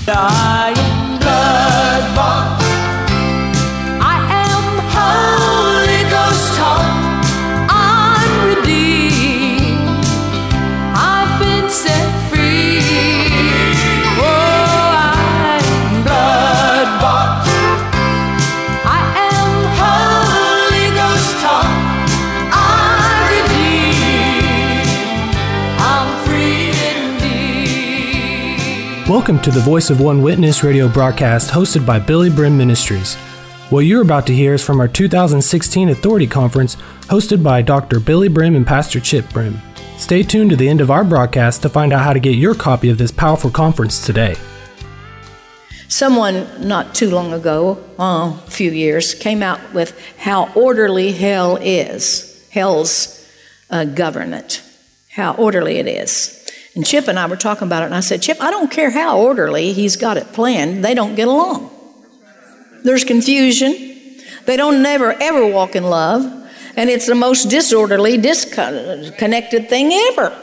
I am blood-bought. I am Holy Ghost taught. I'm redeemed. I've been set free. Oh, I am blood-bought. I am Holy Ghost taught. I'm redeemed. I'm free indeed. Welcome to the Voice of One Witness radio broadcast hosted by Billy Brim Ministries. What you're about to hear is from our 2016 Authority Conference hosted by Dr. Billy Brim and Pastor Chip Brim. Stay tuned to the end of our broadcast to find out how to get your copy of this powerful conference today. Someone not too long ago, a few years, came out with how orderly hell is, hell's government, how orderly it is. And Chip and I were talking about it, and I said, Chip, I don't care how orderly he's got it planned, they don't get along. There's confusion. They don't never, ever walk in love. And it's the most disorderly, disconnected thing ever.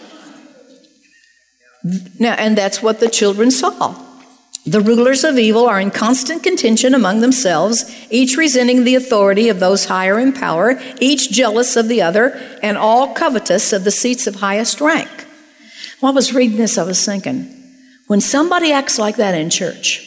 Now, and that's what the children saw. The rulers of evil are in constant contention among themselves, each resenting the authority of those higher in power, each jealous of the other, and all covetous of the seats of highest rank. While I was reading this, I was thinking, when somebody acts like that in church,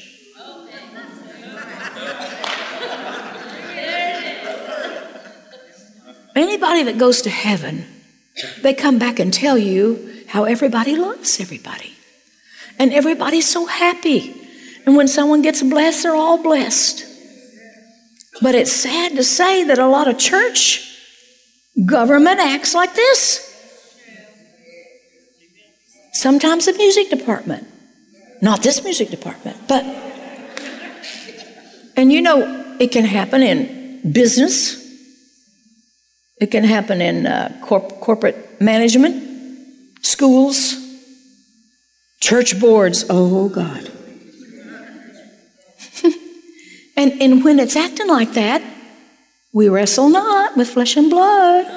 anybody that goes to heaven, they come back and tell you how everybody loves everybody. And everybody's so happy. And when someone gets blessed, they're all blessed. But it's sad to say that a lot of church government acts like this. Sometimes the music department. Not this music department, but... And you know, it can happen in business. It can happen in corporate management, schools, church boards. Oh, God. and when it's acting like that, we wrestle not with flesh and blood,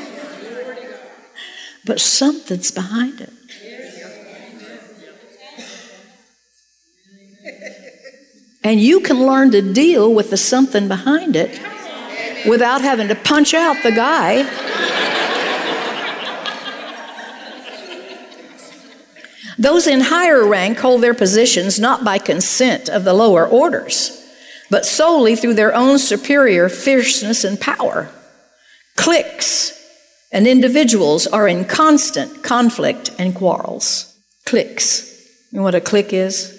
but something's behind it. And you can learn to deal with the something behind it without having to punch out the guy. Those in higher rank hold their positions not by consent of the lower orders, but solely through their own superior fierceness and power. Cliques and individuals are in constant conflict and quarrels. Cliques. You know what a clique is?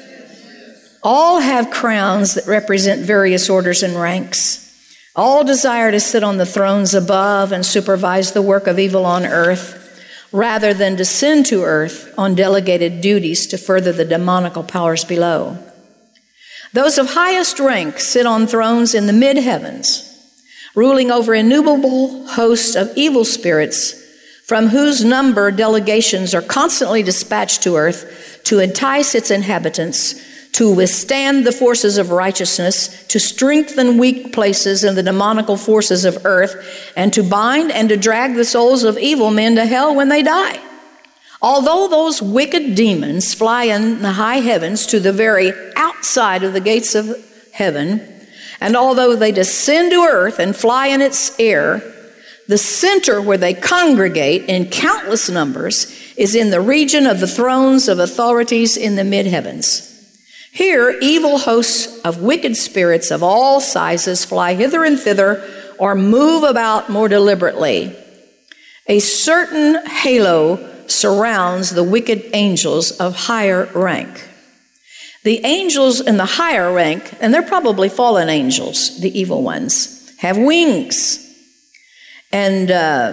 All have crowns that represent various orders and ranks. All desire to sit on the thrones above and supervise the work of evil on earth, rather than descend to earth on delegated duties to further the demonical powers below. Those of highest rank sit on thrones in the mid-heavens, ruling over innumerable hosts of evil spirits, from whose number delegations are constantly dispatched to earth to entice its inhabitants, to withstand the forces of righteousness, to strengthen weak places in the demonical forces of earth, and to bind and to drag the souls of evil men to hell when they die. Although those wicked demons fly in the high heavens to the very outside of the gates of heaven, and although they descend to earth and fly in its air, the center where they congregate in countless numbers is in the region of the thrones of authorities in the mid-heavens. Here, evil hosts of wicked spirits of all sizes fly hither and thither or move about more deliberately. A certain halo surrounds the wicked angels of higher rank. The angels in the higher rank, and they're probably fallen angels, the evil ones, have wings. And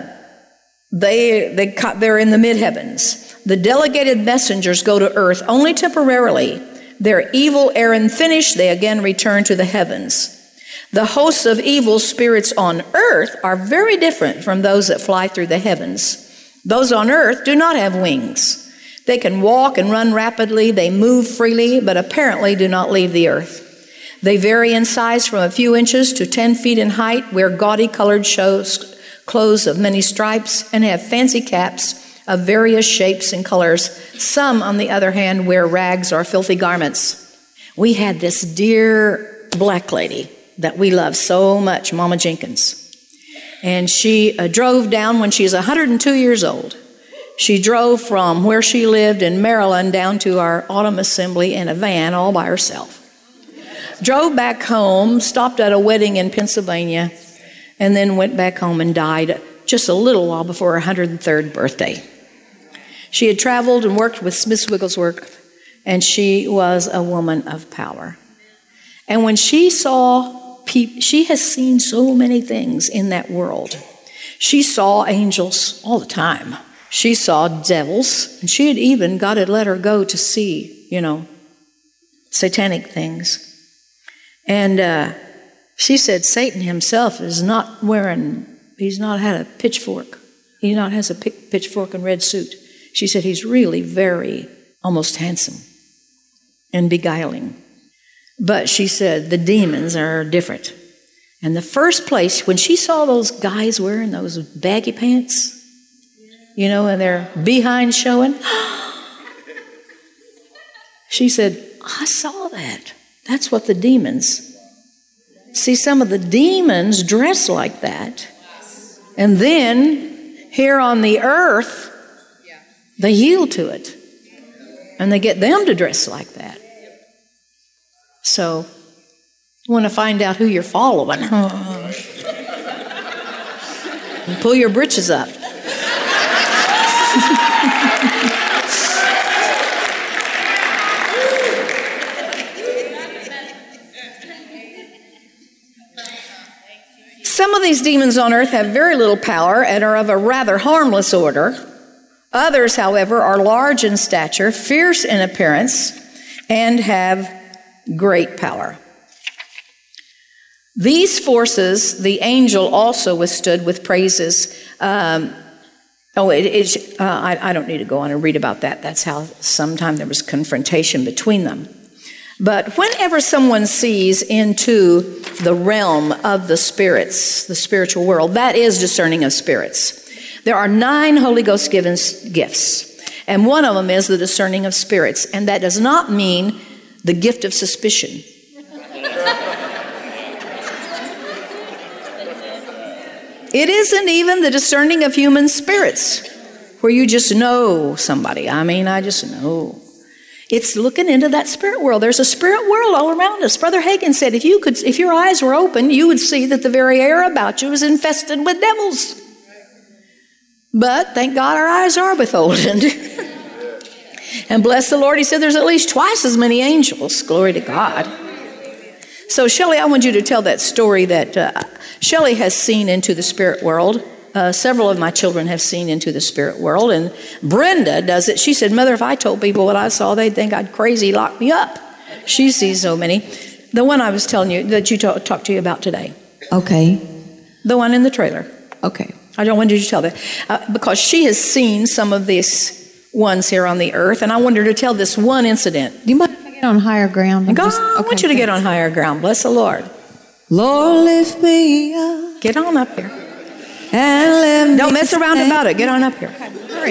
they're in the mid-heavens. The delegated messengers go to earth only temporarily. Their evil errand finished, they again return to the heavens. The hosts of evil spirits on earth are very different from those that fly through the heavens. Those on earth do not have wings. They can walk and run rapidly, they move freely, but apparently do not leave the earth. They vary in size from a few inches to 10 feet in height, wear gaudy colored clothes of many stripes, and have fancy caps of various shapes and colors. Some, on the other hand, wear rags or filthy garments. We had this dear black lady that we love so much, Mama Jenkins. And she drove down when she was 102 years old. She drove from where she lived in Maryland down to our autumn assembly in a van all by herself. Drove back home, stopped at a wedding in Pennsylvania, and then went back home and died just a little while before her 103rd birthday. She had traveled and worked with Smith Wigglesworth, and she was a woman of power. And when she saw people, she has seen so many things in that world. She saw angels all the time. She saw devils, and she had even God had let her go to see, satanic things. And she said Satan himself is not he's not had a pitchfork. He not has a pitchfork and red suit. She said he's really very, almost handsome and beguiling. But she said the demons are different. And the first place, when she saw those guys wearing those baggy pants, and their behind showing, she said, I saw that. That's what the demons. See, some of the demons dress like that. And then, here on the earth, they yield to it. And they get them to dress like that. So, you want to find out who you're following. Pull your britches up. Some of these demons on earth have very little power and are of a rather harmless order. Others, however, are large in stature, fierce in appearance, and have great power. These forces the angel also withstood with praises. I don't need to go on and read about that. That's how sometime there was confrontation between them. But whenever someone sees into the realm of the spirits, the spiritual world, that is discerning of spirits. There are 9 Holy Ghost given gifts, and one of them is the discerning of spirits, and that does not mean the gift of suspicion. It isn't even the discerning of human spirits, where you just know somebody. I just know. It's looking into that spirit world. There's a spirit world all around us. Brother Hagin said, if your eyes were open, you would see that the very air about you is infested with devils. But thank God our eyes are beholden. And bless the Lord, he said there's at least twice as many angels. Glory to God. So Shelley, I want you to tell that story that Shelley has seen into the spirit world. Several of my children have seen into the spirit world, and Brenda does it. She said, Mother, if I told people what I saw, they'd think I'd crazy, lock me up. She sees so many. The one I was telling you that you talked to you about today. Okay. The one in the trailer. Okay. I don't want you to tell that because she has seen some of these ones here on the earth, and I wanted her to tell this one incident. Do you mind if I get on higher ground? God, I want you to get on higher ground. Bless the Lord. Lord, lift me up. Get on up here. And let me Don't mess around about it. Get on up here. Hurry.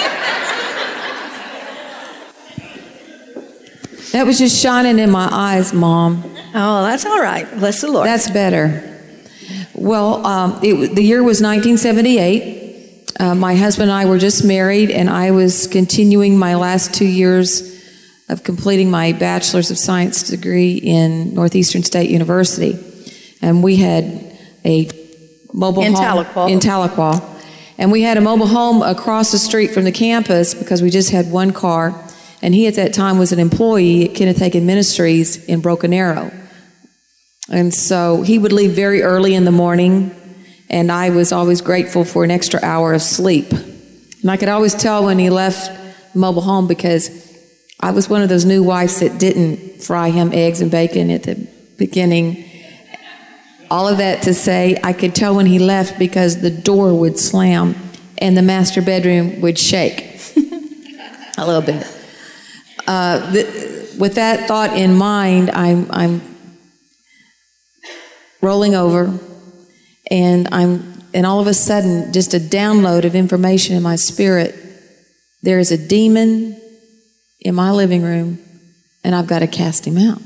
That was just shining in my eyes, Mom. Oh, that's all right. Bless the Lord. That's better. Well, the year was 1978. My husband and I were just married, and I was continuing my last 2 years of completing my Bachelor's of Science degree in Northeastern State University. And we had a mobile home in Tahlequah. And we had a mobile home across the street from the campus because we just had one car. And he at that time was an employee at Kenneth Hagin Ministries in Broken Arrow. And so he would leave very early in the morning, and I was always grateful for an extra hour of sleep. And I could always tell when he left the mobile home because I was one of those new wives that didn't fry him eggs and bacon at the beginning. All of that to say, I could tell when he left because the door would slam and the master bedroom would shake a little bit. With that thought in mind, I'm rolling over, and all of a sudden, just a download of information in my spirit There is a demon in my living room, and I've got to cast him out.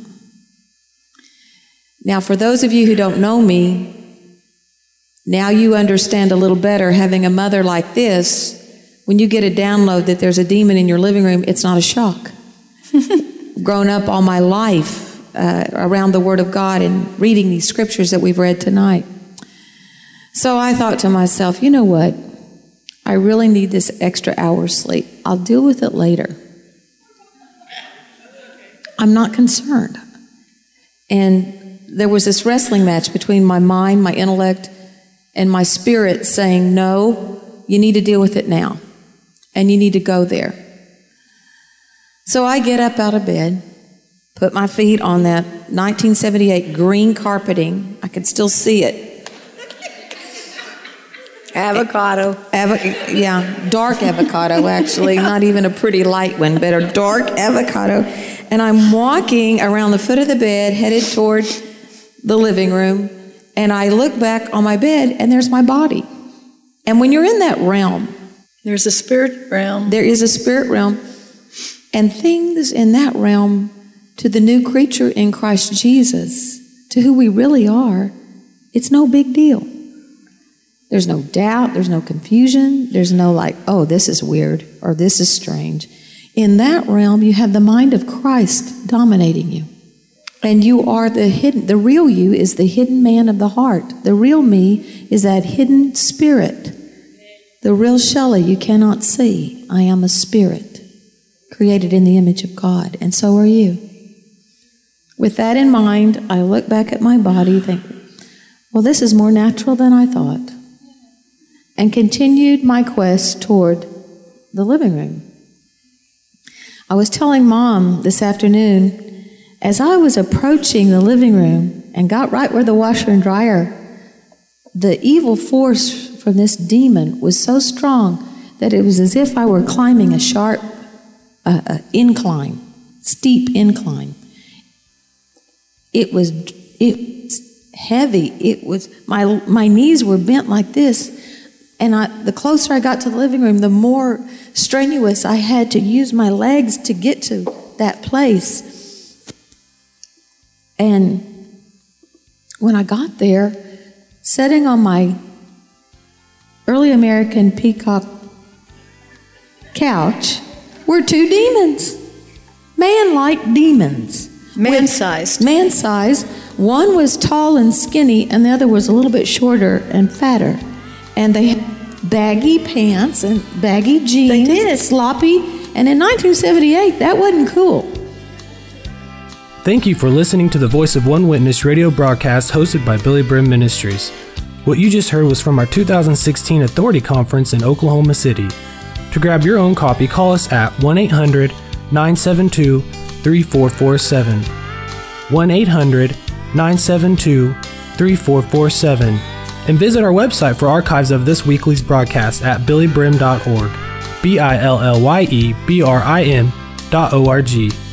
Now, for those of you who don't know me, now you understand a little better. Having a mother like this, when you get a download that there's a demon in your living room, it's not a shock. Grown up all my life around the Word of God and reading these scriptures that we've read tonight. So I thought to myself, you know what? I really need this extra hour's sleep. I'll deal with it later. I'm not concerned. And there was this wrestling match between my mind, my intellect, and my spirit saying, no, you need to deal with it now. And you need to go there. So I get up out of bed, put my feet on that 1978 green carpeting. I could still see it. Avocado. Yeah, dark avocado, actually. Not even a pretty light one, but a dark avocado. And I'm walking around the foot of the bed, headed toward the living room. And I look back on my bed, and there's my body. And when you're in that realm, There's a spirit realm. there is a spirit realm. And things in that realm, to the new creature in Christ Jesus, to who we really are, it's no big deal. There's no doubt, there's no confusion, there's no like, oh, this is weird, or this is strange. In that realm, you have the mind of Christ dominating you. And you are the real you is the hidden man of the heart. The real me is that hidden spirit. The real Shelley you cannot see. I am a spirit created in the image of God, and so are you. With that in mind, I look back at my body, think, well, this is more natural than I thought, and continued my quest toward the living room. I was telling Mom this afternoon, as I was approaching the living room and got right where the washer and dryer, the evil force from this demon was so strong that it was as if I were climbing a sharp incline, steep incline. It was heavy. It was my knees were bent like this, and the closer I got to the living room, the more strenuous I had to use my legs to get to that place. And when I got there, sitting on my early American peacock couch were two demons, man-like demons. Man-sized. Man-sized. One was tall and skinny, and the other was a little bit shorter and fatter. And they had baggy pants and baggy jeans. They did. Sloppy. And in 1978, that wasn't cool. Thank you for listening to the Voice of One Witness radio broadcast hosted by Billy Brim Ministries. What you just heard was from our 2016 Authority Conference in Oklahoma City. To grab your own copy, call us at 1-800-972-3447. 1-800-972-3447. And visit our website for archives of this weekly's broadcast at billybrim.org. BILLYEBRIM.org.